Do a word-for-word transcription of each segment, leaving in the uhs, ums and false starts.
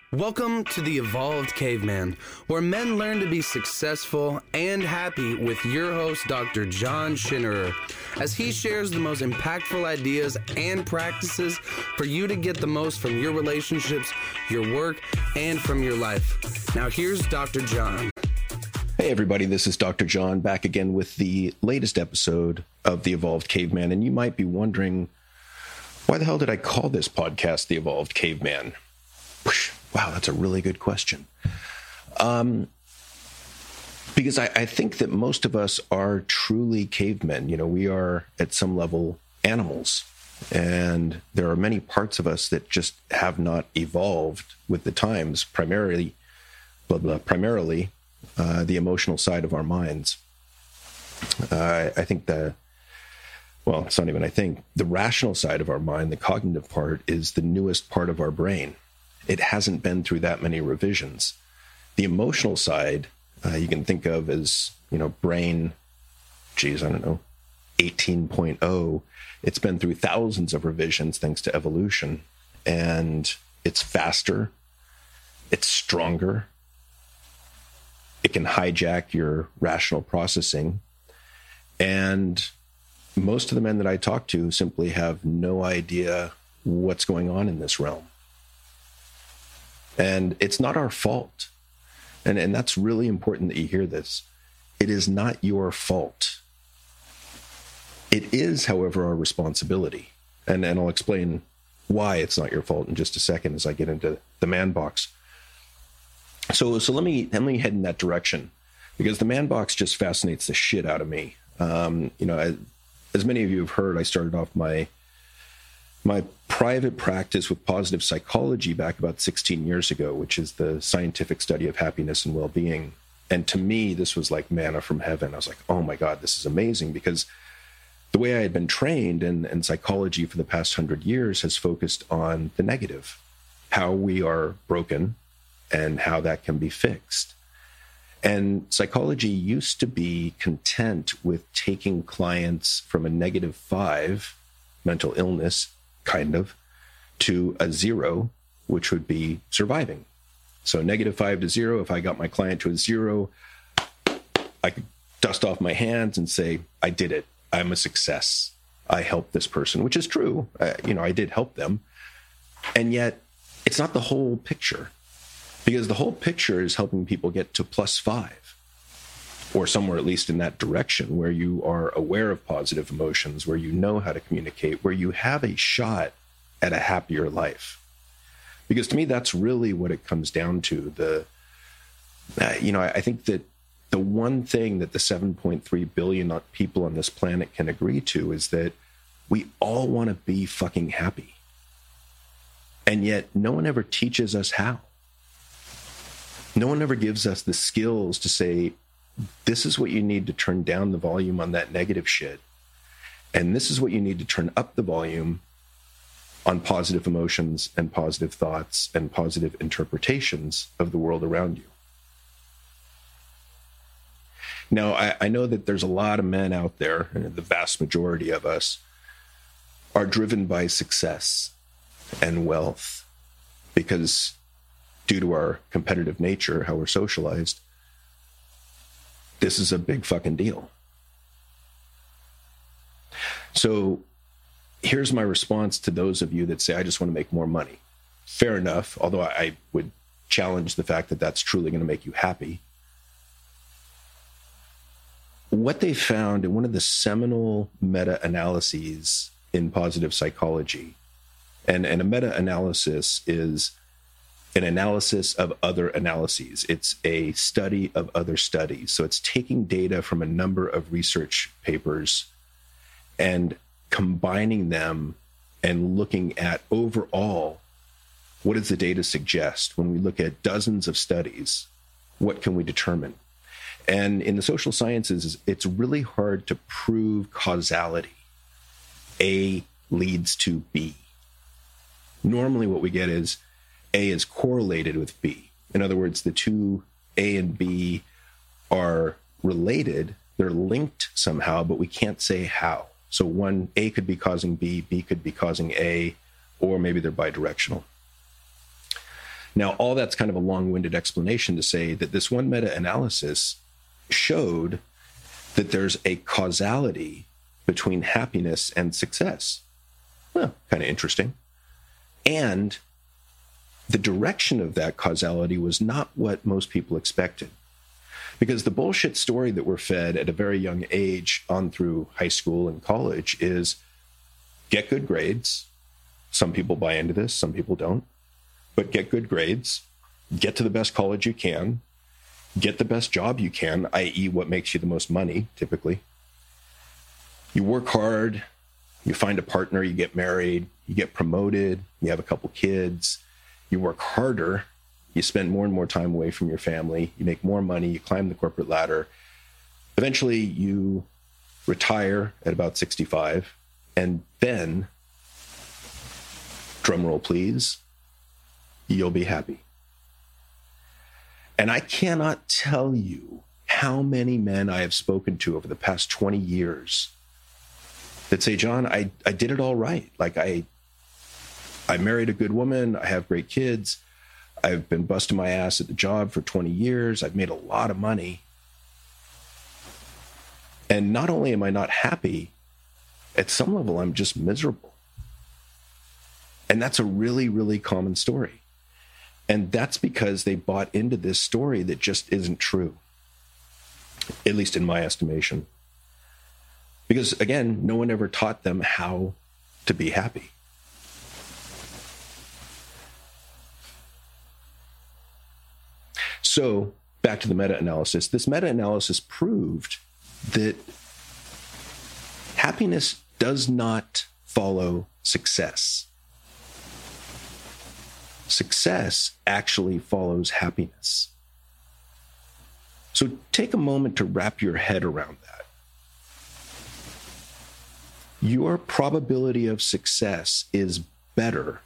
Welcome to the Evolved Caveman, where men learn to be successful and happy with your host, Doctor John Schinnerer, as he shares the most impactful ideas and practices for you to get the most from your relationships, your work, and from your life. Now here's Doctor John. Hey everybody, this is Doctor John back again with the latest episode of The Evolved Caveman, and you might be wondering, why the hell did I call this podcast The Evolved Caveman? Wow, that's a really good question. Um, because I, I think that most of us are truly cavemen. You know, we are at some level animals, and there are many parts of us that just have not evolved with the times, primarily, blah, blah, primarily uh, the emotional side of our minds. Uh, I think the, well, it's not even I think, the rational side of our mind, the cognitive part, is the newest part of our brain. It hasn't been through that many revisions. The emotional side, uh, you can think of as, you know, brain, geez, I don't know, eighteen point oh. It's been through thousands of revisions thanks to evolution. And it's faster. It's stronger. It can hijack your rational processing. And most of the men that I talk to simply have no idea what's going on in this realm. And it's not our fault. And, and that's really important that you hear this. It is not your fault. It is, however, our responsibility. And, and I'll explain why it's not your fault in just a second as I get into the man box. So, so let me, let me head in that direction, because the man box just fascinates the shit out of me. Um, you know, I, as many of you have heard, I started off my my private practice with positive psychology back about sixteen years ago, which is the scientific study of happiness and well-being. And to me, this was like manna from heaven. I was like, oh my God, this is amazing, because the way I had been trained in, in psychology for the past hundred years has focused on the negative, how we are broken and how that can be fixed. And psychology used to be content with taking clients from a negative five mental illness, kind of, to a zero, which would be surviving. So negative five to zero, if I got my client to a zero, I could dust off my hands and say, I did it. I'm a success. I helped this person, which is true. Uh, you know, I did help them. And yet it's not the whole picture, because the whole picture is helping people get to plus five, or somewhere at least in that direction, where you are aware of positive emotions, where you know how to communicate, where you have a shot at a happier life. Because to me, that's really what it comes down to. The, uh, you know, I, I think that the one thing that the seven point three billion people on this planet can agree to is that we all want to be fucking happy. And yet no one ever teaches us how. No one ever gives us the skills to say, this is what you need to turn down the volume on that negative shit. And this is what you need to turn up the volume on positive emotions and positive thoughts and positive interpretations of the world around you. Now, I, I know that there's a lot of men out there, and the vast majority of us are driven by success and wealth, because due to our competitive nature, how we're socialized, this is a big fucking deal. So here's my response to those of you that say, I just want to make more money. Fair enough, although I would challenge the fact that that's truly going to make you happy. What they found in one of the seminal meta-analyses in positive psychology, and, and a meta-analysis is an analysis of other analyses. It's a study of other studies. So it's taking data from a number of research papers and combining them and looking at overall, what does the data suggest? When we look at dozens of studies, what can we determine? And in the social sciences, it's really hard to prove causality. A leads to B. Normally what we get is A is correlated with B. In other words, the two A and B are related, they're linked somehow, but we can't say how. So one, A could be causing B, B could be causing A, or maybe they're bidirectional. Now, all that's kind of a long-winded explanation to say that this one meta-analysis showed that there's a causality between happiness and success. Well, kind of interesting. And the direction of that causality was not what most people expected. Because the bullshit story that we're fed at a very young age on through high school and college is get good grades. Some people buy into this, some people don't. But get good grades, get to the best college you can, get the best job you can, that is what makes you the most money, typically. You work hard, you find a partner, you get married, you get promoted, you have a couple kids, you work harder, you spend more and more time away from your family, you make more money, you climb the corporate ladder. Eventually, you retire at about sixty-five, and then, drum roll please, you'll be happy. And I cannot tell you how many men I have spoken to over the past twenty years that say, John, I, I did it all right. Like I, I married a good woman. I have great kids. I've been busting my ass at the job for twenty years. I've made a lot of money. And not only am I not happy, at some level, I'm just miserable. And that's a really, really common story. And that's because they bought into this story that just isn't true, at least in my estimation. Because, again, no one ever taught them how to be happy. So, back to the meta-analysis. This meta-analysis proved that happiness does not follow success. Success actually follows happiness. So take a moment to wrap your head around that. Your probability of success is better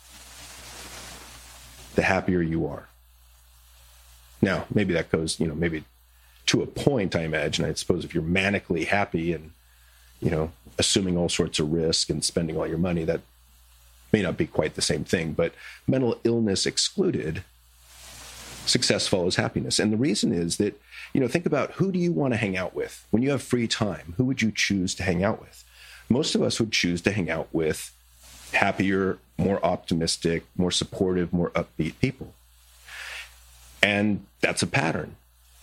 the happier you are. Now, maybe that goes, you know, maybe to a point, I imagine. I suppose if you're manically happy and, you know, assuming all sorts of risk and spending all your money, that may not be quite the same thing, but mental illness excluded, success follows happiness. And the reason is that, you know, think about who do you want to hang out with? When you have free time, who would you choose to hang out with? Most of us would choose to hang out with happier, more optimistic, more supportive, more upbeat people. And that's a pattern.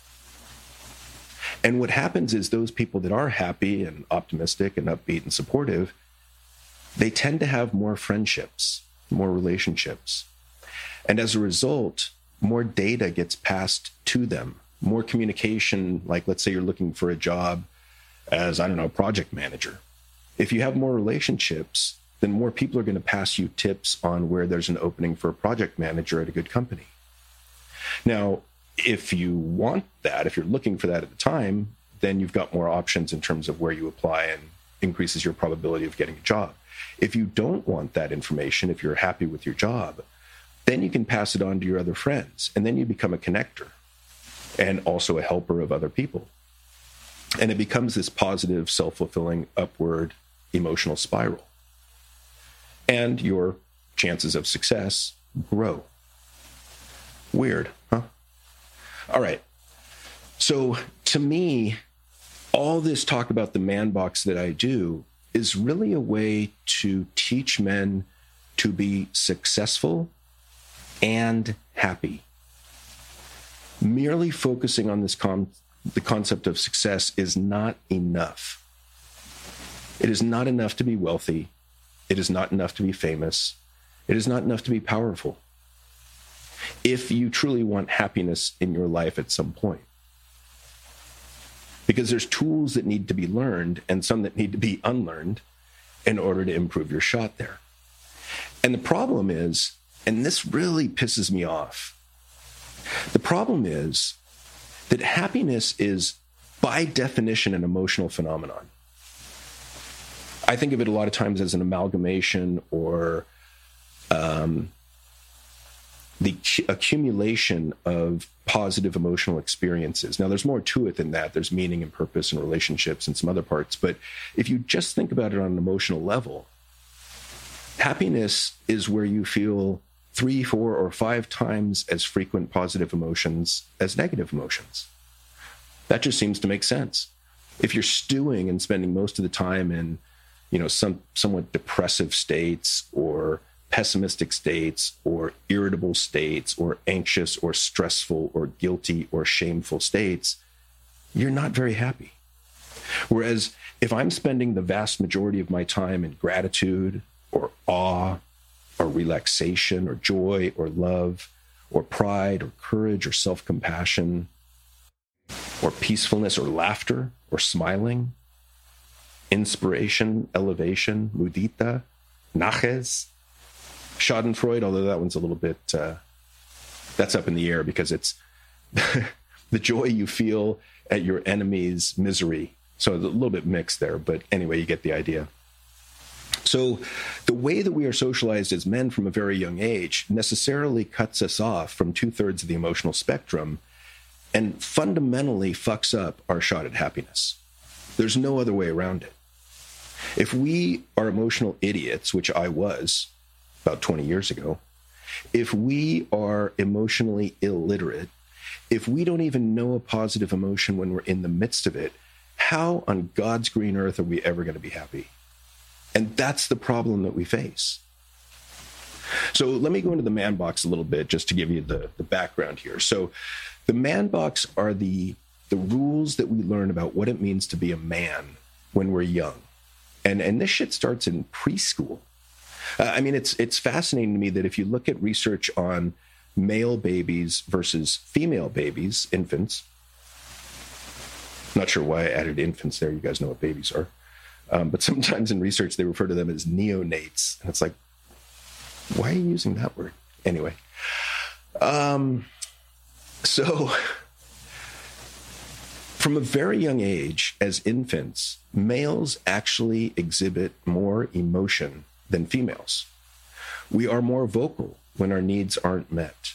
And what happens is those people that are happy and optimistic and upbeat and supportive, they tend to have more friendships, more relationships. And as a result, more data gets passed to them, more communication. Like, let's say you're looking for a job as, I don't know, project manager. If you have more relationships, then more people are going to pass you tips on where there's an opening for a project manager at a good company. Now, if you want that, if you're looking for that at the time, then you've got more options in terms of where you apply and increases your probability of getting a job. If you don't want that information, if you're happy with your job, then you can pass it on to your other friends, and then you become a connector and also a helper of other people. And it becomes this positive, self-fulfilling, upward emotional spiral. And your chances of success grow. Weird, huh? All right. So to me, all this talk about the man box that I do is really a way to teach men to be successful and happy. Merely focusing on this con- the concept of success is not enough. It is not enough to be wealthy. It is not enough to be famous. It is not enough to be powerful. If you truly want happiness in your life at some point. Because there's tools that need to be learned and some that need to be unlearned in order to improve your shot there. And the problem is, and this really pisses me off, the problem is that happiness is, by definition, an emotional phenomenon. I think of it a lot of times as an amalgamation or um, the accumulation of positive emotional experiences. Now, there's more to it than that. There's meaning and purpose and relationships and some other parts. But if you just think about it on an emotional level, happiness is where you feel three, four, or five times as frequent positive emotions as negative emotions. That just seems to make sense. If you're stewing and spending most of the time in, you know, some somewhat depressive states or pessimistic states or irritable states or anxious or stressful or guilty or shameful states, you're not very happy. Whereas if I'm spending the vast majority of my time in gratitude or awe or relaxation or joy or love or pride or courage or self-compassion or peacefulness or laughter or smiling, inspiration, elevation, mudita, naches, schadenfreude, although that one's a little bit, uh, that's up in the air because it's the joy you feel at your enemy's misery. So it's a little bit mixed there, but anyway, you get the idea. So the way that we are socialized as men from a very young age necessarily cuts us off from two-thirds of the emotional spectrum and fundamentally fucks up our shot at happiness. There's no other way around it. If we are emotional idiots, which I was about twenty years ago, if we are emotionally illiterate, if we don't even know a positive emotion when we're in the midst of it, how on God's green earth are we ever going to be happy? And that's the problem that we face. So let me go into the man box a little bit just to give you the, the background here. So the man box are the, the rules that we learn about what it means to be a man when we're young. And, and this shit starts in preschool. Uh, I mean, it's it's fascinating to me that if you look at research on male babies versus female babies, infants, not sure why I added infants there. You guys know what babies are. Um, but sometimes in research, they refer to them as neonates. And it's like, why are you using that word? Anyway. Um, so from a very young age, as infants, males actually exhibit more emotion than females. We are more vocal when our needs aren't met.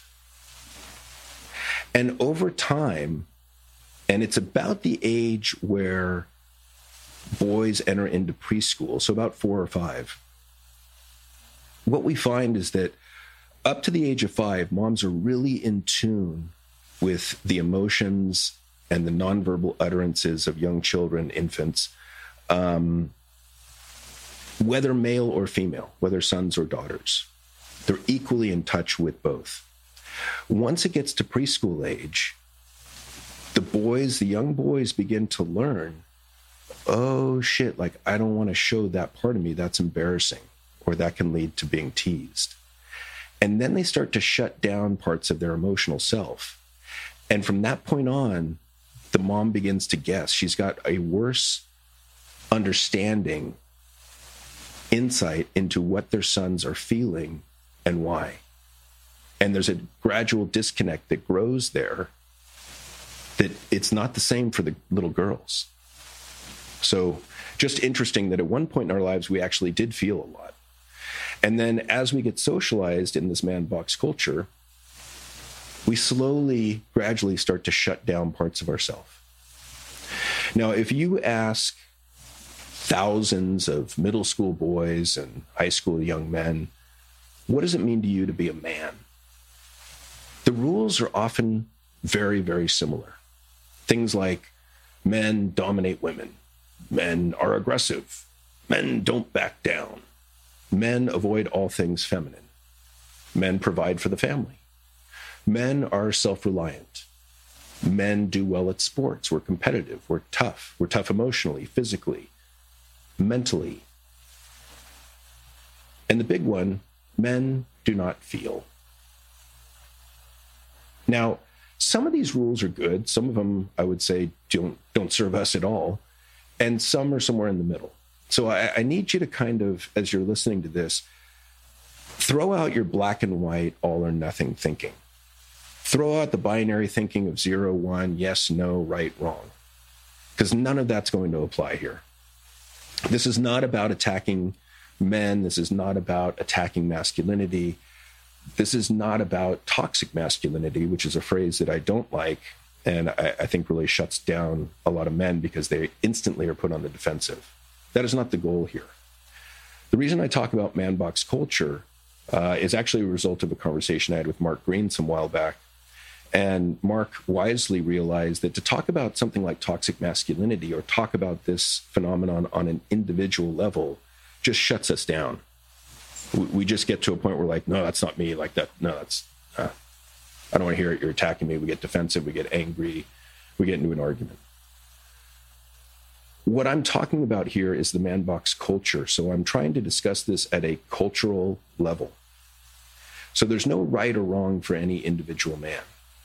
And over time, and it's about the age where boys enter into preschool, so about four or five, what we find is that up to the age of five, moms are really in tune with the emotions and the nonverbal utterances of young children, infants, um, whether male or female, whether sons or daughters. They're equally in touch with both. Once it gets to preschool age, the boys, the young boys begin to learn, oh shit, like I don't want to show that part of me, that's embarrassing, or that can lead to being teased. And then they start to shut down parts of their emotional self. And from that point on, the mom begins to guess. She's got a worse understanding, insight into what their sons are feeling and why. And there's a gradual disconnect that grows there, that it's not the same for the little girls. So just interesting that at one point in our lives, we actually did feel a lot. And then as we get socialized in this man box culture, we slowly, gradually start to shut down parts of ourselves. Now, if you ask thousands of middle school boys and high school young men, what does it mean to you to be a man? The rules are often very, very similar. Things like men dominate women, men are aggressive, men don't back down, men avoid all things feminine, men provide for the family, men are self-reliant, men do well at sports, we're competitive, we're tough, we're tough emotionally, physically, mentally. And the big one, men do not feel. Now, some of these rules are good. Some of them, I would say, don't, don't serve us at all. And some are somewhere in the middle. So I, I need you to kind of, as you're listening to this, throw out your black and white, all or nothing thinking. Throw out the binary thinking of zero, one, yes, no, right, wrong. Because none of that's going to apply here. This is not about attacking men. This is not about attacking masculinity. This is not about toxic masculinity, which is a phrase that I don't like, and I, I think really shuts down a lot of men because they instantly are put on the defensive. That is not the goal here. The reason I talk about man box culture uh, is actually a result of a conversation I had with Mark Green some while back. And Mark wisely realized that to talk about something like toxic masculinity or talk about this phenomenon on an individual level just shuts us down. We just get to a point where like, no, that's not me. Like that, no, that's, uh, I don't want to hear it. You're attacking me. We get defensive. We get angry. We get into an argument. What I'm talking about here is the man box culture. So I'm trying to discuss this at a cultural level. So there's no right or wrong for any individual man.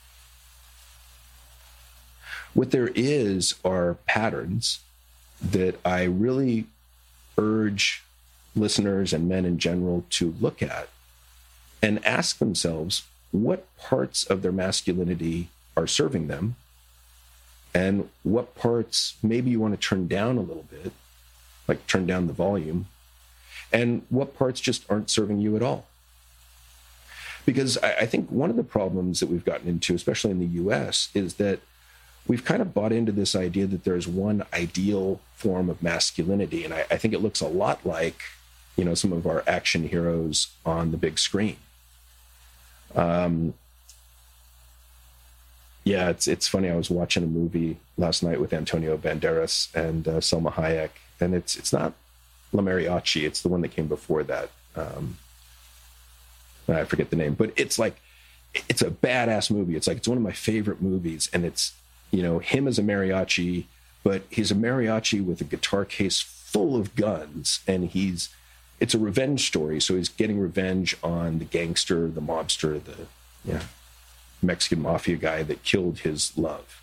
What there is are patterns that I really urge listeners and men in general to look at and ask themselves what parts of their masculinity are serving them and what parts maybe you want to turn down a little bit, like turn down the volume, and what parts just aren't serving you at all. Because I, I think one of the problems that we've gotten into, especially in the U S, is that we've kind of bought into this idea that there's one ideal form of masculinity. And I, I think it looks a lot like, you know, some of our action heroes on the big screen. Um, yeah, it's it's funny. I was watching a movie last night with Antonio Banderas and uh, Salma Hayek, and it's it's not La Mariachi. It's the one that came before that. Um, I forget the name, but it's like, it's a badass movie. It's like, it's one of my favorite movies. And it's, you know, him as a mariachi, but he's a mariachi with a guitar case full of guns. And he's, it's a revenge story. So he's getting revenge on the gangster, the mobster, the yeah, Mexican mafia guy that killed his love.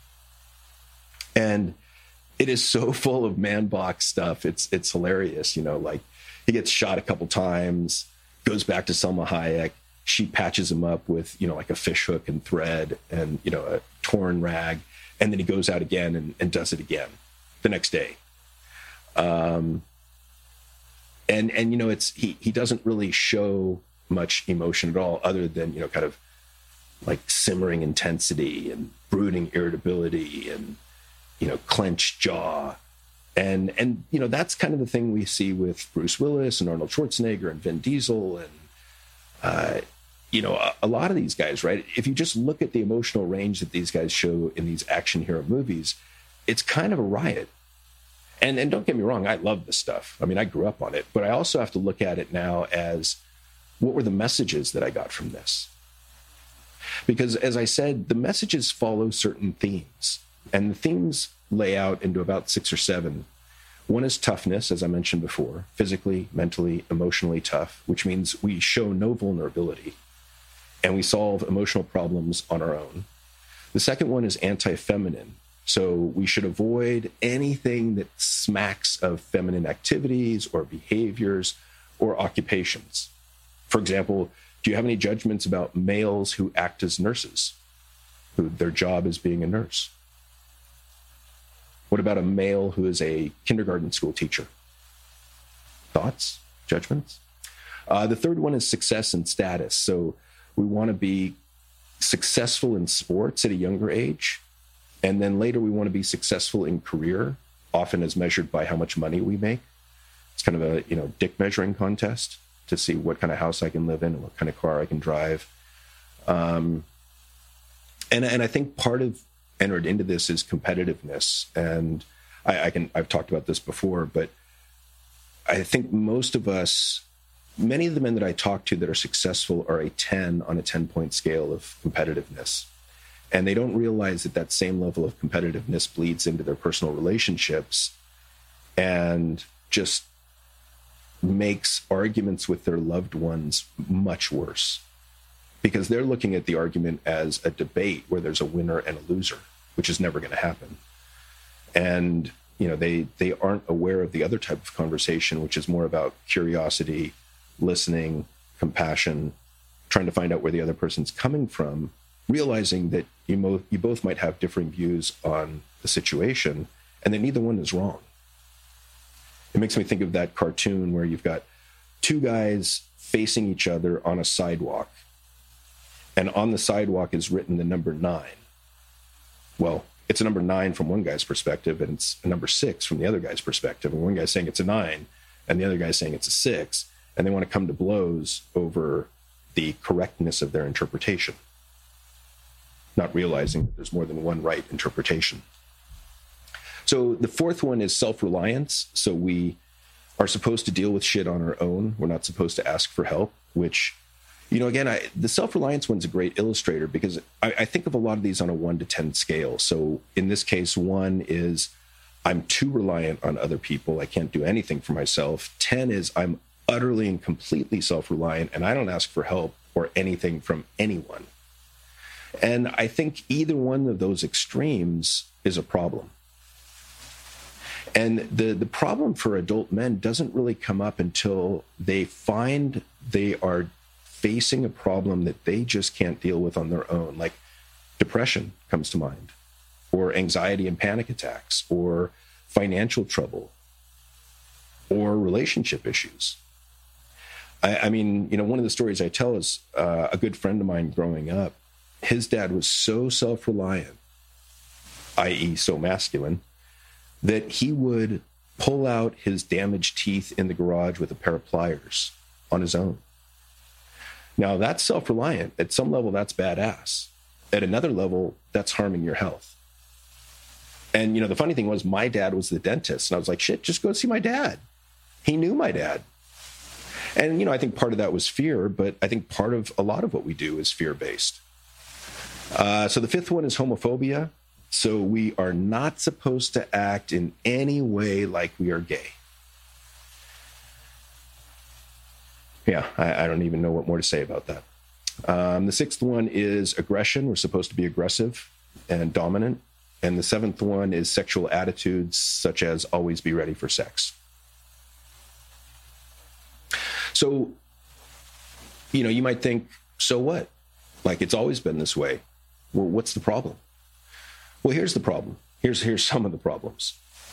And it is so full of man box stuff. It's, it's hilarious. You know, like he gets shot a couple times, goes back to Salma Hayek. She patches him up with, you know, like a fish hook and thread and, you know, a torn rag. And then he goes out again and, and does it again the next day. Um, and, and, you know, it's, he, he doesn't really show much emotion at all other than, you know, kind of like simmering intensity and brooding irritability and, you know, clenched jaw. And, and, you know, that's kind of the thing we see with Bruce Willis and Arnold Schwarzenegger and Vin Diesel and, uh, you know, a, a lot of these guys, right? If you just look at the emotional range that these guys show in these action hero movies, it's kind of a riot. And, and don't get me wrong, I love this stuff. I mean, I grew up on it, but I also have to look at it now as what were the messages that I got from this? Because as I said, the messages follow certain themes, and the themes lay out into about six or seven. One is toughness, as I mentioned before, physically, mentally, emotionally tough, which means we show no vulnerability and we solve emotional problems on our own. The second one is anti-feminine. So we should avoid anything that smacks of feminine activities or behaviors or occupations. For example, do you have any judgments about males who act as nurses, who their job is being a nurse? What about a male who is a kindergarten school teacher? Thoughts, judgments? Uh, the third one is success and status. So we want to be successful in sports at a younger age. And then later we want to be successful in career, often as measured by how much money we make. It's kind of a, you know, dick measuring contest to see what kind of house I can live in and what kind of car I can drive. Um, and, and I think part of entered into this is competitiveness. And I, I can, I've talked about this before, but I think most of us, many of the men that I talk to that are successful are a ten on a ten point scale of competitiveness. And they don't realize that that same level of competitiveness bleeds into their personal relationships and just makes arguments with their loved ones much worse, because they're looking at the argument as a debate where there's a winner and a loser, which is never going to happen. And, you know, they, they aren't aware of the other type of conversation, which is more about curiosity, listening, compassion, trying to find out where the other person's coming from, realizing that you, mo- you both might have differing views on the situation and that neither one is wrong. It makes me think of that cartoon where you've got two guys facing each other on a sidewalk, and on the sidewalk is written the number nine. Well, it's a number nine from one guy's perspective, and it's a number six from the other guy's perspective. And one guy's saying it's a nine, and the other guy's saying it's a six. and they want to come to blows over the correctness of their interpretation, not realizing that there's more than one right interpretation. So the fourth one is self-reliance. So we are supposed to deal with shit on our own. We're not supposed to ask for help, which, you know, again, I, the self-reliance one's a great illustrator because I, I think of a lot of these on a one to ten scale. So in this case, one is I'm too reliant on other people. I can't do anything for myself. ten is I'm utterly and completely self-reliant and I don't ask for help or anything from anyone. And I think either one of those extremes is a problem. And the, the problem for adult men doesn't really come up until they find they are facing a problem that they just can't deal with on their own. Like depression comes to mind, or anxiety and panic attacks, or financial trouble, or relationship issues. I, I mean, you know, one of the stories I tell is uh, a good friend of mine growing up, his dad was so self-reliant, that is so masculine, that he would pull out his damaged teeth in the garage with a pair of pliers on his own. Now, that's self-reliant. At some level, that's badass. At another level, that's harming your health. And, you know, the funny thing was my dad was the dentist. And I was like, shit, just go see my dad. He knew my dad. And, you know, I think part of that was fear, but I think part of a lot of what we do is fear-based. Uh, so the fifth one is homophobia. So we are not supposed to act in any way like we are gay. Yeah, I, I don't even know what more to say about that. Um, the sixth one is aggression. We're supposed to be aggressive and dominant. And the seventh one is sexual attitudes, such as always be ready for sex. So, you know, you might think, so what? Like, it's always been this way. Well, what's the problem? Well, here's the problem. Here's, here's some of the problems.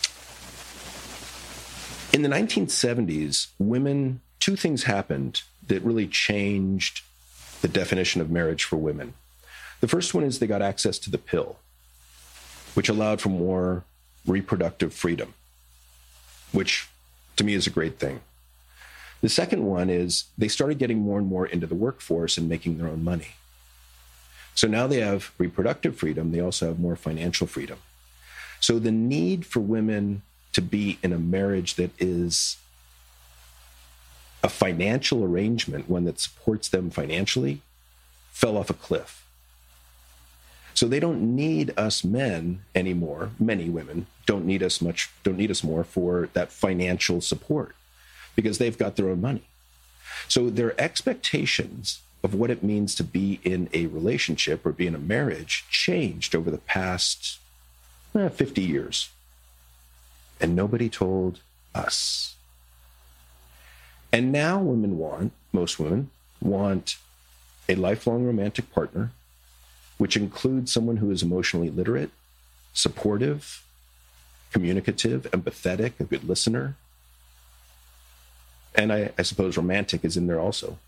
In the nineteen seventies, women, two things happened that really changed the definition of marriage for women. The first one is they got access to the pill, which allowed for more reproductive freedom, which to me is a great thing. The second one is they started getting more and more into the workforce and making their own money. So now they have reproductive freedom. They also have more financial freedom. So the need for women to be in a marriage that is a financial arrangement, one that supports them financially, fell off a cliff. So they don't need us men anymore. Many women don't need us much, don't need us more for that financial support because they've got their own money. So their expectations of what it means to be in a relationship or be in a marriage changed over the past eh, fifty years. And nobody told us. And now women want, most women want a lifelong romantic partner, which includes someone who is emotionally literate, supportive, communicative, empathetic, a good listener. And I, I suppose romantic is in there also.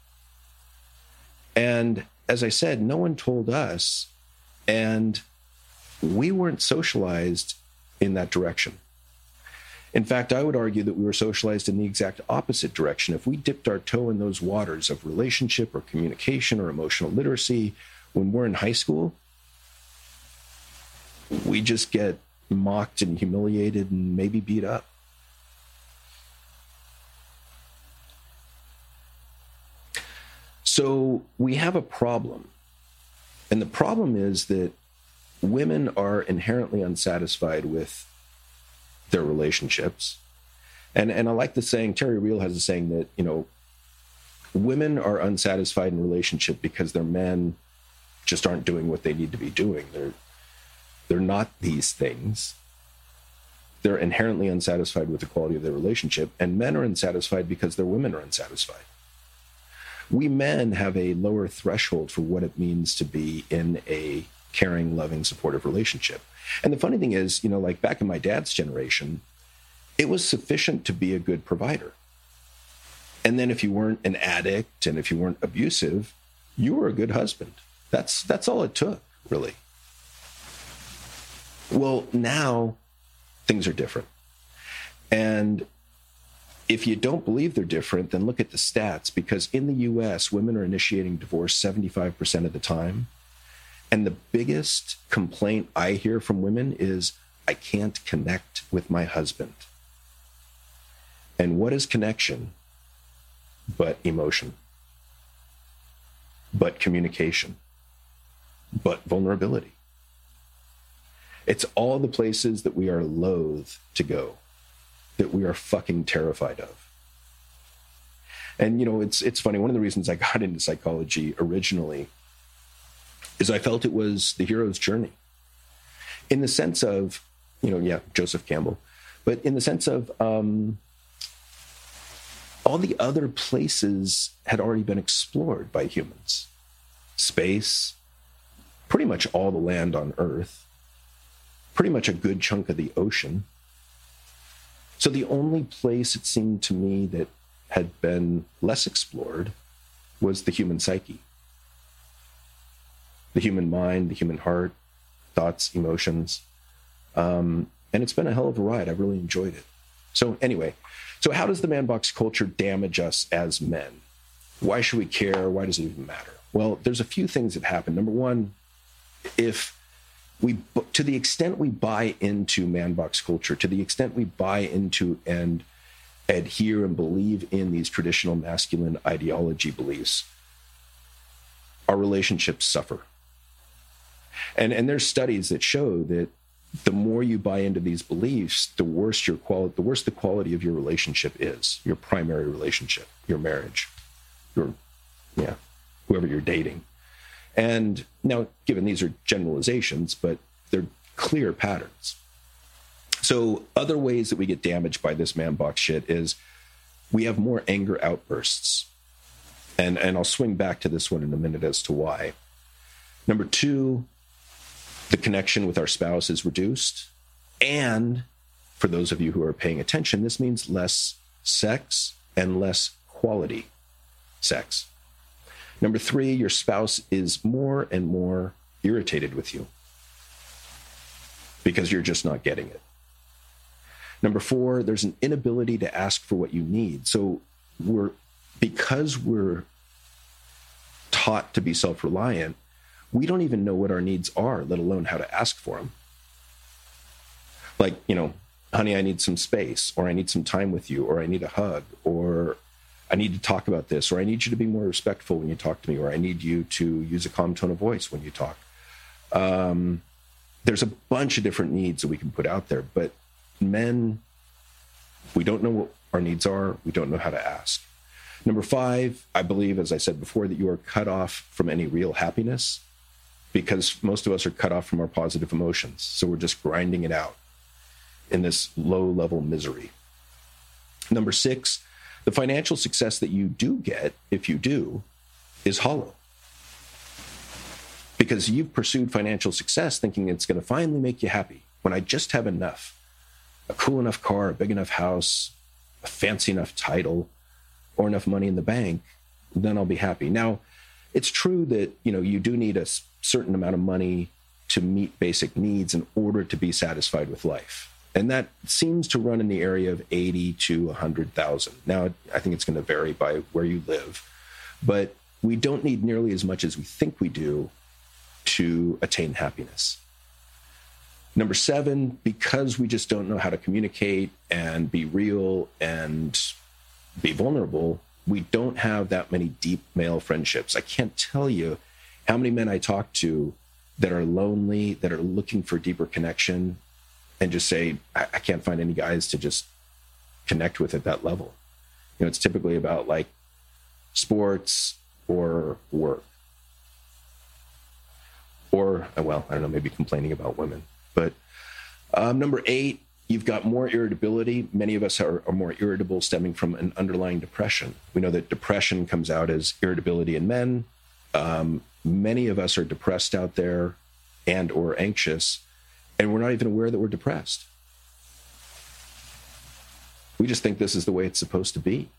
And as I said, no one told us, and we weren't socialized in that direction. In fact, I would argue that we were socialized in the exact opposite direction. If we dipped our toe in those waters of relationship or communication or emotional literacy when we're in high school, we just get mocked and humiliated and maybe beat up. So we have a problem. And the problem is that women are inherently unsatisfied with their relationships. And and I like the saying, Terry Real has a saying that, you know, women are unsatisfied in relationship because their men just aren't doing what they need to be doing. They're they're not these things. They're inherently unsatisfied with the quality of their relationship, and men are unsatisfied because their women are unsatisfied. We men have a lower threshold for what it means to be in a caring, loving, supportive relationship. And the funny thing is, you know, like back in my dad's generation, it was sufficient to be a good provider. And then if you weren't an addict and if you weren't abusive, you were a good husband. That's that's all it took, really. Well, now things are different. And if you don't believe they're different, then look at the stats, because in the U S, women are initiating divorce seventy-five percent of the time. And the biggest complaint I hear from women is, I can't connect with my husband. And what is connection but emotion, but communication, but vulnerability? It's all the places that we are loath to go, that we are fucking terrified of. And, you know, it's it's funny. One of the reasons I got into psychology originally is I felt it was the hero's journey, in the sense of, you know, yeah, Joseph Campbell, but in the sense of um, all the other places had already been explored by humans. Space, pretty much all the land on Earth, pretty much a good chunk of the ocean. So the only place it seemed to me that had been less explored was the human psyche. The human mind, the human heart, thoughts, emotions. Um, and it's been a hell of a ride. I've really enjoyed it. So anyway, so how does the man box culture damage us as men? Why should we care? Why does it even matter? Well, there's a few things that happen. Number one, if we, to the extent we buy into man box culture, to the extent we buy into and adhere and believe in these traditional masculine ideology beliefs, our relationships suffer. And, and there's studies that show that the more you buy into these beliefs, the worse your quality, the worse the quality of your relationship is, your primary relationship, your marriage, your, yeah, whoever you're dating. And now, given these are generalizations, but they're clear patterns. So other ways that we get damaged by this man box shit is we have more anger outbursts. And, and I'll swing back to this one in a minute as to why. Number two, the connection with our spouse is reduced. And for those of you who are paying attention, this means less sex and less quality sex. Number three, your spouse is more and more irritated with you because you're just not getting it. Number four, there's an inability to ask for what you need. So we're, because we're taught to be self-reliant, we don't even know what our needs are, let alone how to ask for them. Like, you know, honey, I need some space, or I need some time with you, or I need a hug, or I need to talk about this, or I need you to be more respectful when you talk to me, or I need you to use a calm tone of voice when you talk. Um, there's a bunch of different needs that we can put out there, but men, we don't know what our needs are. We don't know how to ask. Number five, I believe, as I said before, that you are cut off from any real happiness, because most of us are cut off from our positive emotions. So we're just grinding it out in this low-level misery. Number six, the financial success that you do get, if you do, is hollow. Because you've pursued financial success thinking it's going to finally make you happy. When I just have enough, a cool enough car, a big enough house, a fancy enough title, or enough money in the bank, then I'll be happy. Now, it's true that, you know, you do need a certain amount of money to meet basic needs in order to be satisfied with life. And that seems to run in the area of eighty to one hundred thousand. Now, I think it's going to vary by where you live, but we don't need nearly as much as we think we do to attain happiness. Number seven, because we just don't know how to communicate and be real and be vulnerable, we don't have that many deep male friendships. I can't tell you how many men I talk to that are lonely, that are looking for deeper connection, and just say, I, I can't find any guys to just connect with at that level. You know, it's typically about like sports or work. Or, well, I don't know, maybe complaining about women. But um, number eight, you've got more irritability. Many of us are, are more irritable stemming from an underlying depression. We know that depression comes out as irritability in men. Um, many of us are depressed out there and or anxious, and we're not even aware that we're depressed. We just think this is the way it's supposed to be.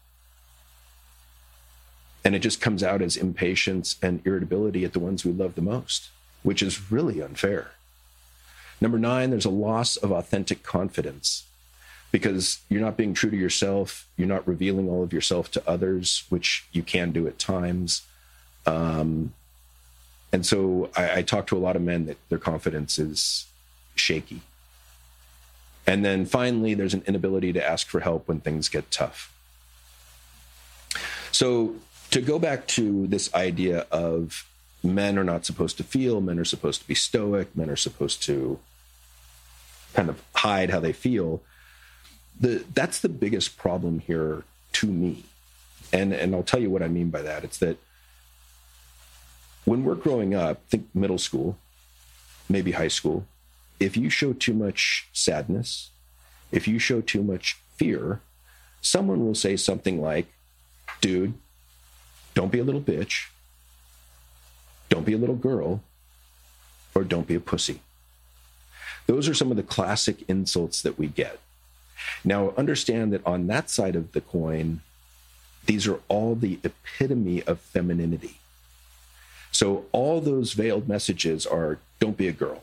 And it just comes out as impatience and irritability at the ones we love the most, which is really unfair. Number nine, there's a loss of authentic confidence. because you're not being true to yourself. You're not revealing all of yourself to others, which you can do at times. Um, and so I, I talk to a lot of men that their confidence is shaky. And then finally, there's an inability to ask for help when things get tough. So to go back to this idea of men are not supposed to feel, men are supposed to be stoic, men are supposed to kind of hide how they feel, the that's the biggest problem here to me. And, and I'll tell you what I mean by that. It's that when we're growing up, think middle school, maybe high school, if you show too much sadness, if you show too much fear, someone will say something like, dude, don't be a little bitch, don't be a little girl, or don't be a pussy. Those are some of the classic insults that we get. Now, understand that on that side of the coin, these are all the epitome of femininity. So all those veiled messages are, don't be a girl.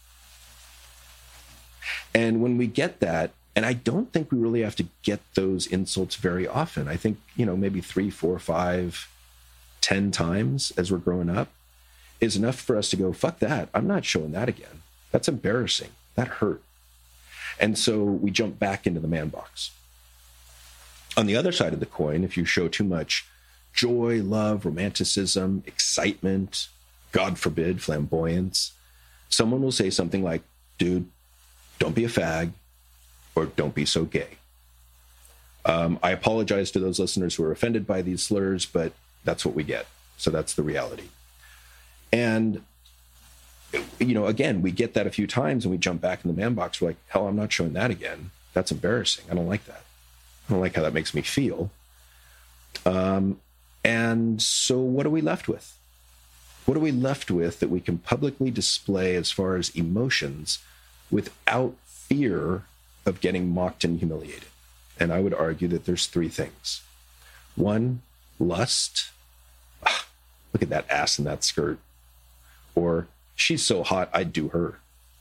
And when we get that, and I don't think we really have to get those insults very often. I think, you know, maybe three, four, five, ten times as we're growing up is enough for us to go, fuck that. I'm not showing that again. That's embarrassing. That hurt. And so we jump back into the man box. On the other side of the coin, if you show too much joy, love, romanticism, excitement, God forbid, flamboyance, someone will say something like, dude, don't be a fag, or don't be so gay. Um, I apologize to those listeners who are offended by these slurs, but that's what we get. So that's the reality. And, you know, again, we get that a few times and we jump back in the man box. We're like, hell, I'm not showing that again. That's embarrassing. I don't like that. I don't like how that makes me feel. Um, and so what are we left with? What are we left with that we can publicly display as far as emotions without fear of getting mocked and humiliated? And I would argue that there's three things. One, lust. Ah, look at that ass in that skirt. Or, she's so hot, I'd do her.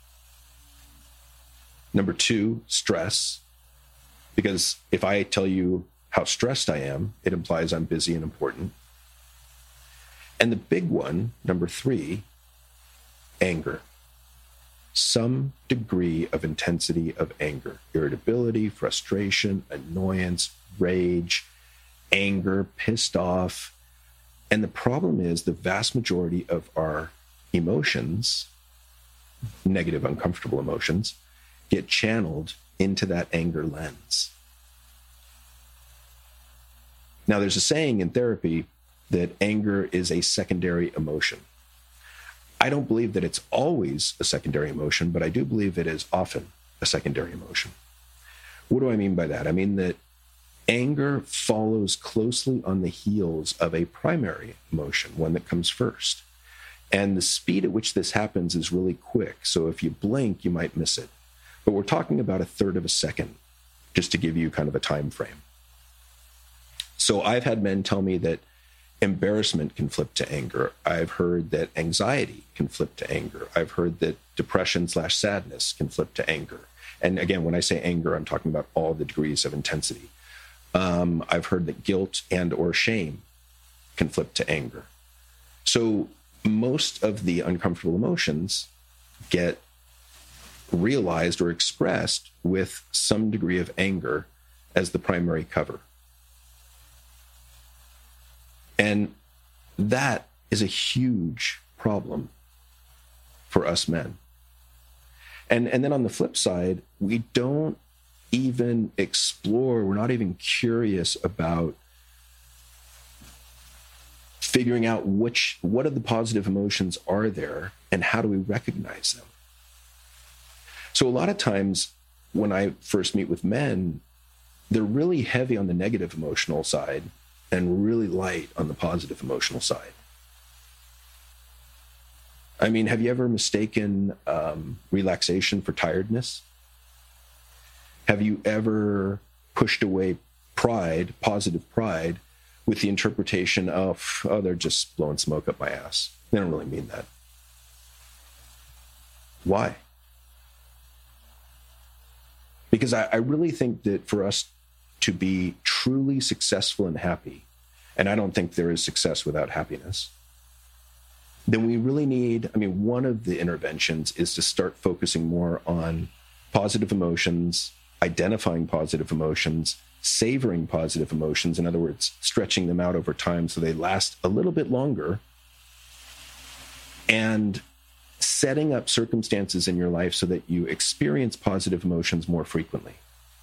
Number two, stress. Because if I tell you how stressed I am, it implies I'm busy and important. And the big one, number three, anger. Some degree of intensity of anger, irritability, frustration, annoyance, rage, anger, pissed off. And the problem is the vast majority of our emotions, negative, uncomfortable emotions, get channeled into that anger lens. Now, there's a saying in therapy that anger is a secondary emotion. I don't believe that it's always a secondary emotion, but I do believe it is often a secondary emotion. What do I mean by that? I mean that anger follows closely on the heels of a primary emotion, one that comes first. And the speed at which this happens is really quick. So if you blink, you might miss it. But we're talking about a third of a second, just to give you kind of a time frame. So I've had men tell me that embarrassment can flip to anger. I've heard that anxiety can flip to anger. I've heard that depression slash sadness can flip to anger. And again, when I say anger, I'm talking about all the degrees of intensity. Um, I've heard that guilt and or shame can flip to anger. So most of the uncomfortable emotions get realized or expressed with some degree of anger as the primary cover. And that is a huge problem for us men. And, and then on the flip side, we don't even explore, we're not even curious about figuring out which, what of the positive emotions are there and how do we recognize them? So a lot of times when I first meet with men, they're really heavy on the negative emotional side and really light on the positive emotional side. I mean, have you ever mistaken um, relaxation for tiredness? Have you ever pushed away pride, positive pride, with the interpretation of, oh, they're just blowing smoke up my ass? They don't really mean that. Why? Because I, I really think that for us to be truly successful and happy, and I don't think there is success without happiness, then we really need, I mean, one of the interventions is to start focusing more on positive emotions, identifying positive emotions, savoring positive emotions. In other words, stretching them out over time so they last a little bit longer, and setting up circumstances in your life so that you experience positive emotions more frequently.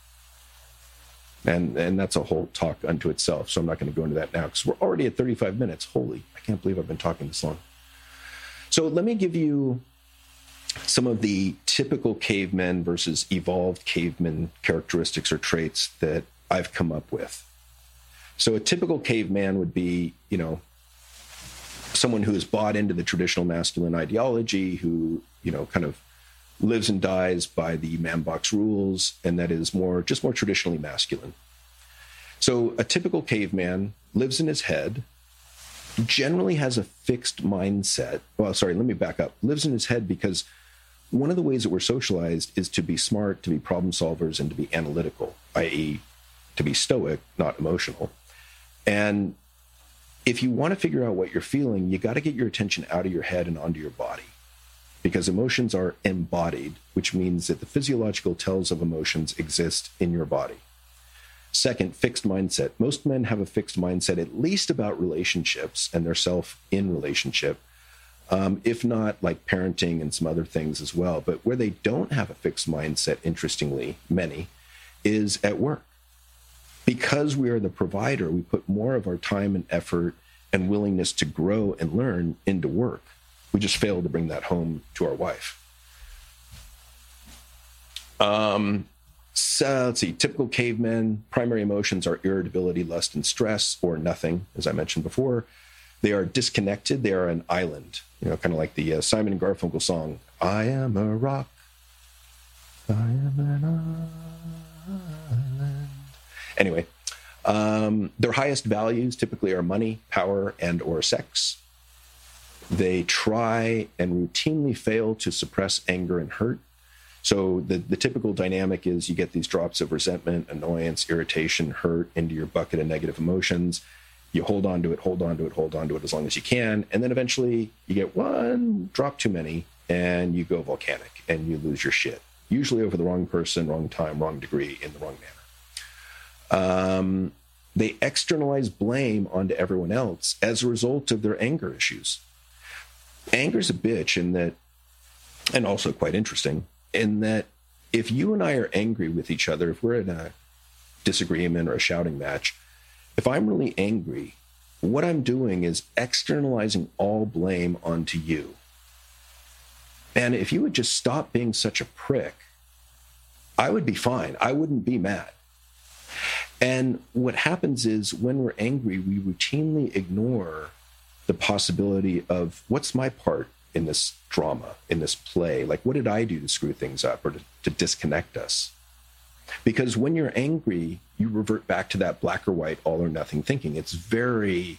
And, and that's a whole talk unto itself, so I'm not going to go into that now because we're already at thirty-five minutes. Holy, I can't believe I've been talking this long. So let me give you some of the typical cavemen versus evolved caveman characteristics or traits that I've come up with. So a typical caveman would be, you know, someone who has bought into the traditional masculine ideology, who, you know, kind of lives and dies by the man box rules, and that is more, just more traditionally masculine. So a typical caveman lives in his head, generally has a fixed mindset. Well, sorry, let me back up. Lives in his head because one of the ways that we're socialized is to be smart, to be problem solvers, and to be analytical, that is to be stoic, not emotional. And if you want to figure out what you're feeling, you got to get your attention out of your head and onto your body, because emotions are embodied, which means that the physiological tells of emotions exist in your body. Second, fixed mindset. Most men have a fixed mindset, at least about relationships and their self in relationship, um, if not like parenting and some other things as well. But where they don't have a fixed mindset, interestingly, many, is at work. Because we are the provider, we put more of our time and effort and willingness to grow and learn into work. We just fail to bring that home to our wife. Um, so let's see, typical cavemen, primary emotions are irritability, lust, and stress, or nothing, as I mentioned before. They are disconnected. They are an island, you know, kind of like the uh, Simon and Garfunkel song, I am a rock, I am an island. Anyway, um, their highest values typically are money, power, and or sex. They try and routinely fail to suppress anger and hurt. So the, the typical dynamic is you get these drops of resentment, annoyance, irritation, hurt into your bucket of negative emotions. You hold on to it, hold on to it, hold on to it as long as you can. And then eventually you get one drop too many and you go volcanic and you lose your shit. Usually over the wrong person, wrong time, wrong degree, in the wrong manner. Um, they externalize blame onto everyone else as a result of their anger issues. Anger's a bitch in that, and also quite interesting, in that if you and I are angry with each other, if we're in a disagreement or a shouting match, if I'm really angry, what I'm doing is externalizing all blame onto you. And if you would just stop being such a prick, I would be fine. I wouldn't be mad. And what happens is when we're angry, we routinely ignore the possibility of what's my part in this drama, in this play? Like, what did I do to screw things up or to, to disconnect us? Because when you're angry, you revert back to that black or white, all or nothing thinking. It's very,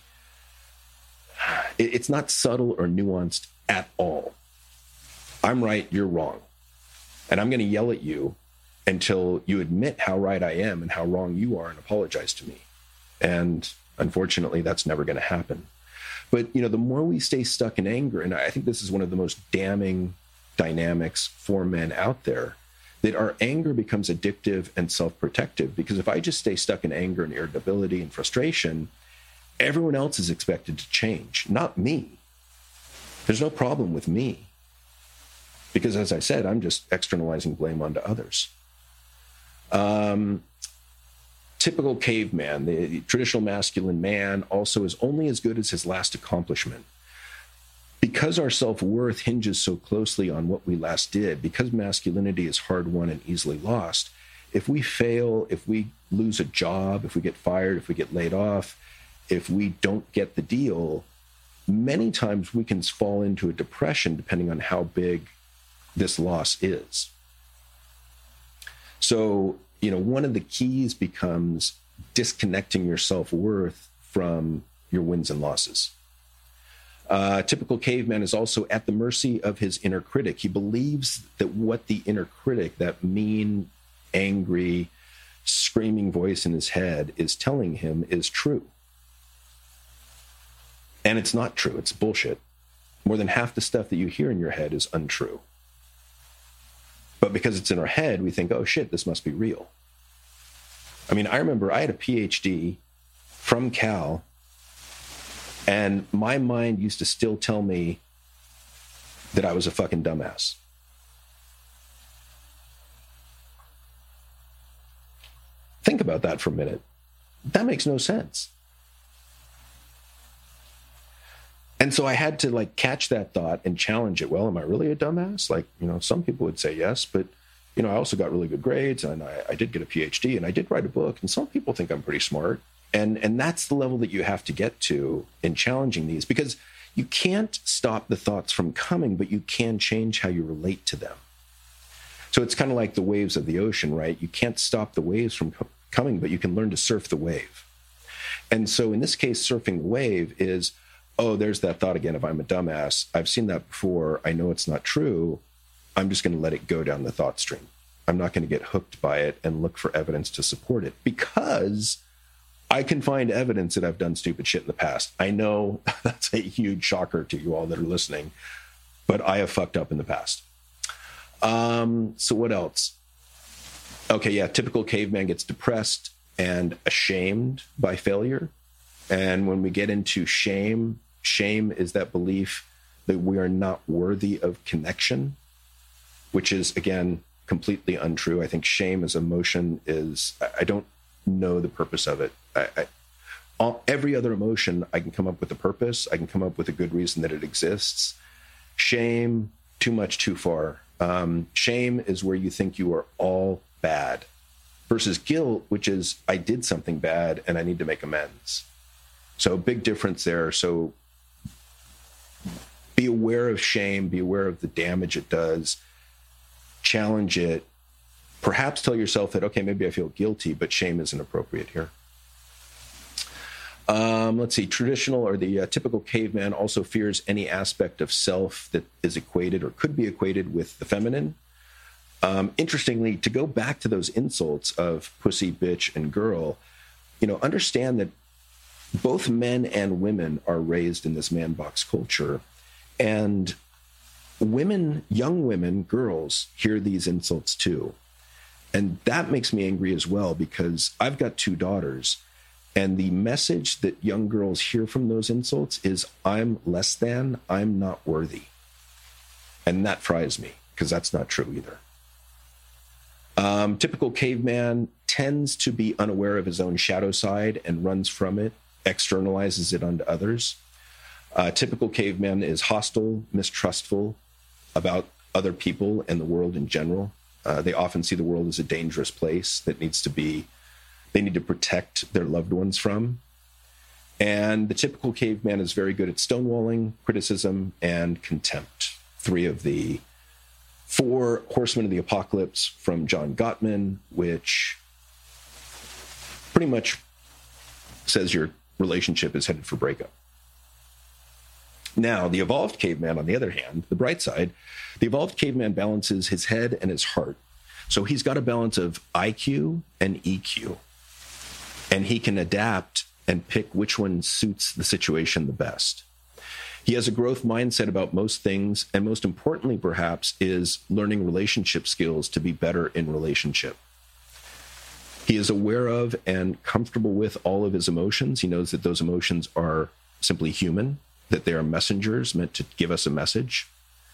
it's not subtle or nuanced at all. I'm right, you're wrong. And I'm going to yell at you until you admit how right I am and how wrong you are and apologize to me. And unfortunately, that's never going to happen. But, you know, the more we stay stuck in anger, and I think this is one of the most damning dynamics for men out there, that our anger becomes addictive and self-protective. Because if I just stay stuck in anger and irritability and frustration, everyone else is expected to change, not me. There's no problem with me. Because as I said, I'm just externalizing blame onto others. Um, typical caveman, the traditional masculine man also is only as good as his last accomplishment. Because our self-worth hinges so closely on what we last did, because masculinity is hard won and easily lost, if we fail, if we lose a job, if we get fired, if we get laid off, if we don't get the deal, many times we can fall into a depression depending on how big this loss is. So, you know, one of the keys becomes disconnecting your self-worth from your wins and losses. Uh, typical caveman is also at the mercy of his inner critic. He believes that what the inner critic, that mean, angry, screaming voice in his head is telling him is true. And it's not true. It's bullshit. More than half the stuff that you hear in your head is untrue. But because it's in our head, we think, oh shit, this must be real. I mean, I remember I had a P H D from Cal, and my mind used to still tell me that I was a fucking dumbass. Think about that for a minute. That makes no sense. And so I had to like catch that thought and challenge it. Well, am I really a dumbass? Like, you know, some people would say yes, but, you know, I also got really good grades and I, I did get a P H D and I did write a book. And some people think I'm pretty smart. And, and that's the level that you have to get to in challenging these, because you can't stop the thoughts from coming, but you can change how you relate to them. So it's kind of like the waves of the ocean, right? You can't stop the waves from co- coming, but you can learn to surf the wave. And so in this case, surfing the wave is, oh, there's that thought again, if I'm a dumbass. I've seen that before. I know it's not true. I'm just going to let it go down the thought stream. I'm not going to get hooked by it and look for evidence to support it, because I can find evidence that I've done stupid shit in the past. I know that's a huge shocker to you all that are listening, but I have fucked up in the past. Um, so what else? Okay, yeah, typical caveman gets depressed and ashamed by failure. And when we get into shame, shame is that belief that we are not worthy of connection, which is, again, completely untrue. I think shame as emotion is, I don't know the purpose of it. I, I, all, every other emotion, I can come up with a purpose. I can come up with a good reason that it exists. Shame, too much, too far. Um, shame is where you think you are all bad, versus guilt, which is I did something bad and I need to make amends. So big difference there. So be aware of shame, be aware of the damage it does, challenge it, perhaps tell yourself that, okay, maybe I feel guilty, but shame isn't appropriate here. Um, let's see, traditional or the uh, typical caveman also fears any aspect of self that is equated or could be equated with the feminine. Um, interestingly, to go back to those insults of pussy, bitch, and girl, you know, understand that both men and women are raised in this man box culture. And women, young women, girls, hear these insults too. And that makes me angry as well, because I've got two daughters. And the message that young girls hear from those insults is, I'm less than, I'm not worthy. And that fries me, because that's not true either. Um, typical caveman tends to be unaware of his own shadow side and runs from it, externalizes it onto others. Uh, typical caveman is hostile, mistrustful about other people and the world in general. Uh, they often see the world as a dangerous place that needs to be, they need to protect their loved ones from. And the typical caveman is very good at stonewalling, criticism, and contempt. Three of the four horsemen of the apocalypse from John Gottman, which pretty much says your relationship is headed for breakup. Now, the evolved caveman, on the other hand, the bright side, the evolved caveman balances his head and his heart. So he's got a balance of I Q and E Q. And he can adapt and pick which one suits the situation the best. He has a growth mindset about most things, and most importantly, perhaps, is learning relationship skills to be better in relationship. He is aware of and comfortable with all of his emotions. He knows that those emotions are simply human, that they are messengers meant to give us a message.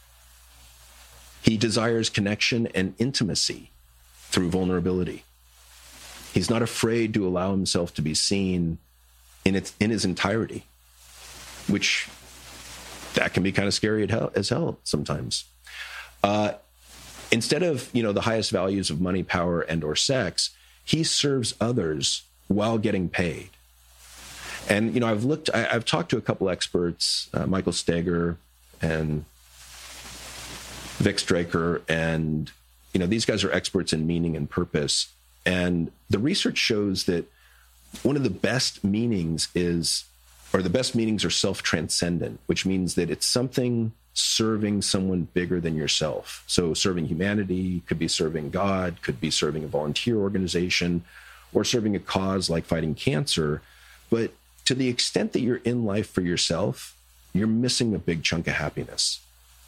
He desires connection and intimacy through vulnerability. He's not afraid to allow himself to be seen in its in his entirety, which that can be kind of scary as hell, as hell sometimes. Uh, instead of, you know, the highest values of money, power, and or sex, he serves others while getting paid. And, you know, I've looked, I, I've talked to a couple experts, uh, Michael Steger and Vic Straker, and, you know, these guys are experts in meaning and purpose. And the research shows that one of the best meanings is, or the best meanings are self-transcendent, which means that it's something serving someone bigger than yourself. So serving humanity could be serving God, could be serving a volunteer organization, or serving a cause like fighting cancer. But to the extent that you're in life for yourself, you're missing a big chunk of happiness.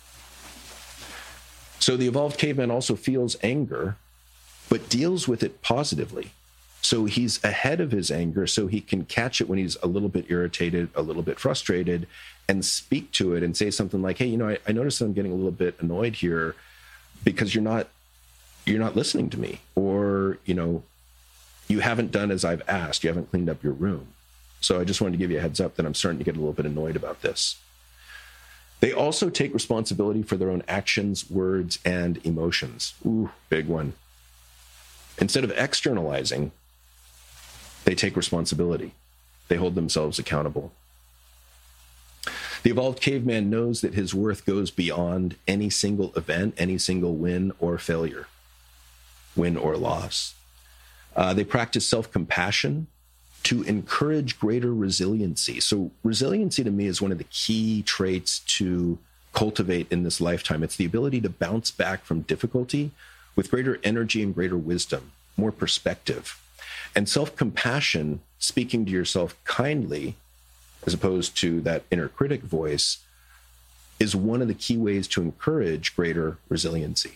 So the evolved caveman also feels anger, but deals with it positively. So he's ahead of his anger, so he can catch it when he's a little bit irritated, a little bit frustrated, and speak to it and say something like, hey, you know, I, I noticed I'm getting a little bit annoyed here because you're not, you're not listening to me, or, you know, you haven't done as I've asked, you haven't cleaned up your room. So I just wanted to give you a heads up that I'm starting to get a little bit annoyed about this. They also take responsibility for their own actions, words, and emotions. Ooh, big one. Instead of externalizing, they take responsibility. They hold themselves accountable. The evolved caveman knows that his worth goes beyond any single event, any single win or failure, win or loss. Uh, they practice self-compassion to encourage greater resiliency. So resiliency to me is one of the key traits to cultivate in this lifetime. It's the ability to bounce back from difficulty with greater energy and greater wisdom, more perspective. And self-compassion, speaking to yourself kindly, as opposed to that inner critic voice, is one of the key ways to encourage greater resiliency.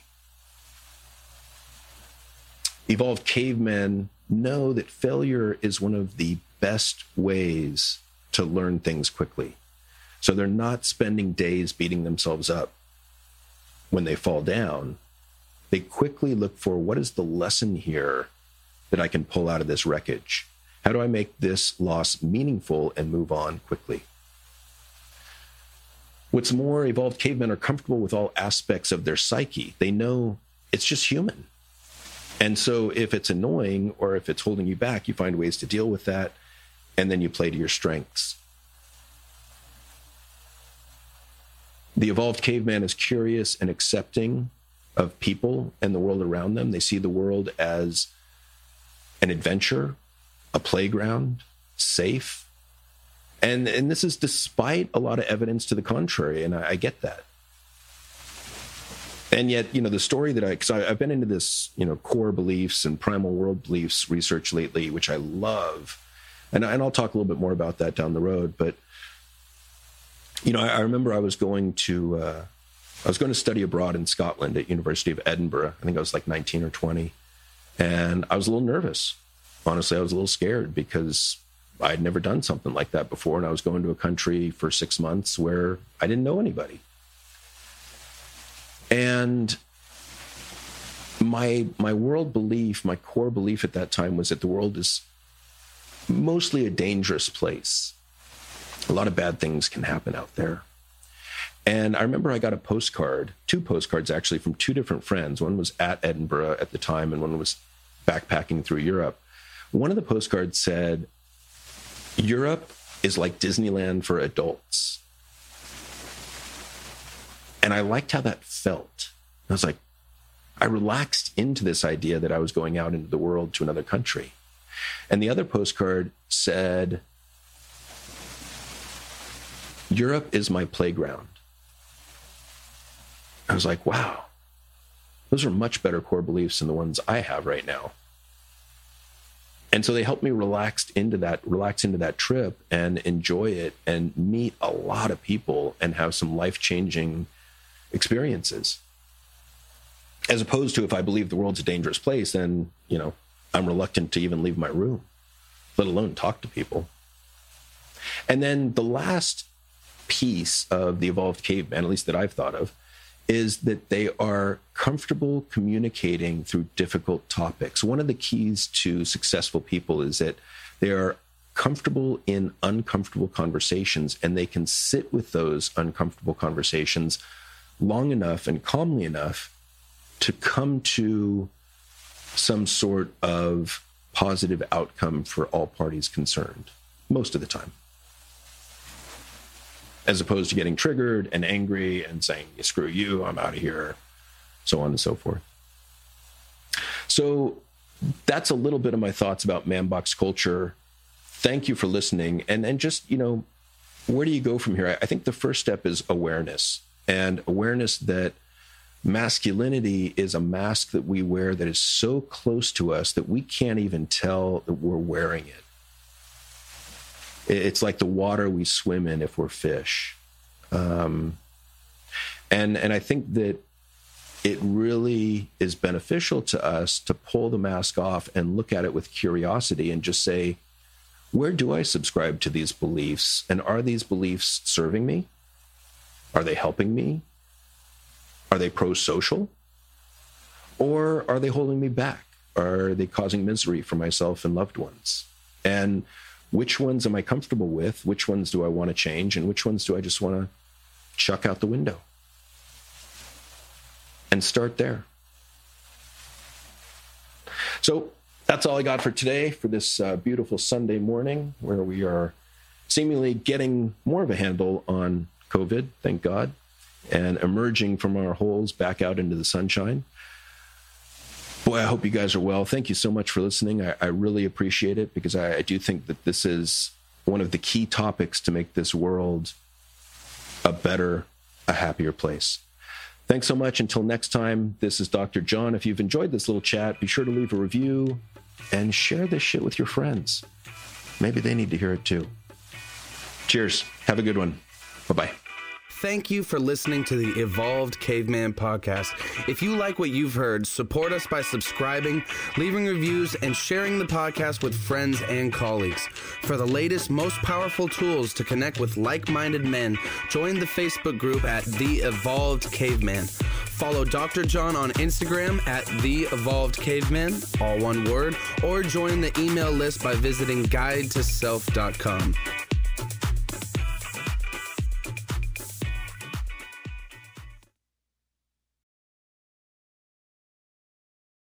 Evolved cavemen know that failure is one of the best ways to learn things quickly. So they're not spending days beating themselves up when they fall down. They quickly look for, what is the lesson here that I can pull out of this wreckage? How do I make this loss meaningful and move on quickly? What's more, evolved cavemen are comfortable with all aspects of their psyche. They know it's just human. And so if it's annoying or if it's holding you back, you find ways to deal with that, and then you play to your strengths. The evolved caveman is curious and accepting of people and the world around them. They see the world as an adventure, a playground, safe. And, and this is despite a lot of evidence to the contrary, and I, I get that. And yet, you know, the story that I, because I've been into this, you know, core beliefs and primal world beliefs research lately, which I love. And, and I'll talk a little bit more about that down the road. But, you know, I, I remember I was going to, uh, I was going to study abroad in Scotland at University of Edinburgh. I think I was like nineteen or twenty. And I was a little nervous. Honestly, I was a little scared because I'd never done something like that before. And I was going to a country for six months where I didn't know anybody. And my my world belief, my core belief at that time was that the world is mostly a dangerous place. A lot of bad things can happen out there. And I remember I got a postcard, two postcards actually, from two different friends. One was at Edinburgh at the time, and one was backpacking through Europe. One of the postcards said, "Europe is like Disneyland for adults." And I liked how that felt. I was like, I relaxed into this idea that I was going out into the world to another country. And the other postcard said, "Europe is my playground." I was like, wow, those are much better core beliefs than the ones I have right now. And so they helped me relax into that, relax into that trip and enjoy it and meet a lot of people and have some life-changing experiences. As opposed to, if I believe the world's a dangerous place, then, you know, I'm reluctant to even leave my room, let alone talk to people. And then the last piece of the evolved caveman, at least that I've thought of, is that they are comfortable communicating through difficult topics. One of the keys to successful people is that they are comfortable in uncomfortable conversations, and they can sit with those uncomfortable conversations long enough and calmly enough to come to some sort of positive outcome for all parties concerned, most of the time. As opposed to getting triggered and angry and saying, screw you, I'm out of here, so on and so forth. So that's a little bit of my thoughts about Man Box culture. Thank you for listening. And, and just, you know, where do you go from here? I think the first step is awareness. and awareness that masculinity is a mask that we wear that is so close to us that we can't even tell that we're wearing it. It's like the water we swim in if we're fish. Um, and, and I think that it really is beneficial to us to pull the mask off and look at it with curiosity and just say, where do I subscribe to these beliefs? And are these beliefs serving me? Are they helping me? Are they pro-social? Or are they holding me back? Are they causing misery for myself and loved ones? And which ones am I comfortable with? Which ones do I want to change? And which ones do I just want to chuck out the window? And start there. So that's all I got for today, for this uh, beautiful Sunday morning, where we are seemingly getting more of a handle on COVID, thank God, and emerging from our holes back out into the sunshine. Boy, I hope you guys are well. Thank you so much for listening. I, I really appreciate it, because I, I do think that this is one of the key topics to make this world a better, a happier place. Thanks so much. Until next time, this is Doctor John. If you've enjoyed this little chat, be sure to leave a review and share this shit with your friends. Maybe they need to hear it too. Cheers. Have a good one. Bye-bye. Thank you for listening to the Evolved Caveman podcast. If you like what you've heard, support us by subscribing, leaving reviews, and sharing the podcast with friends and colleagues. For the latest, most powerful tools to connect with like-minded men, join the Facebook group at The Evolved Caveman. Follow Doctor John on Instagram at The Evolved Caveman, all one word, or join the email list by visiting guide to self dot com.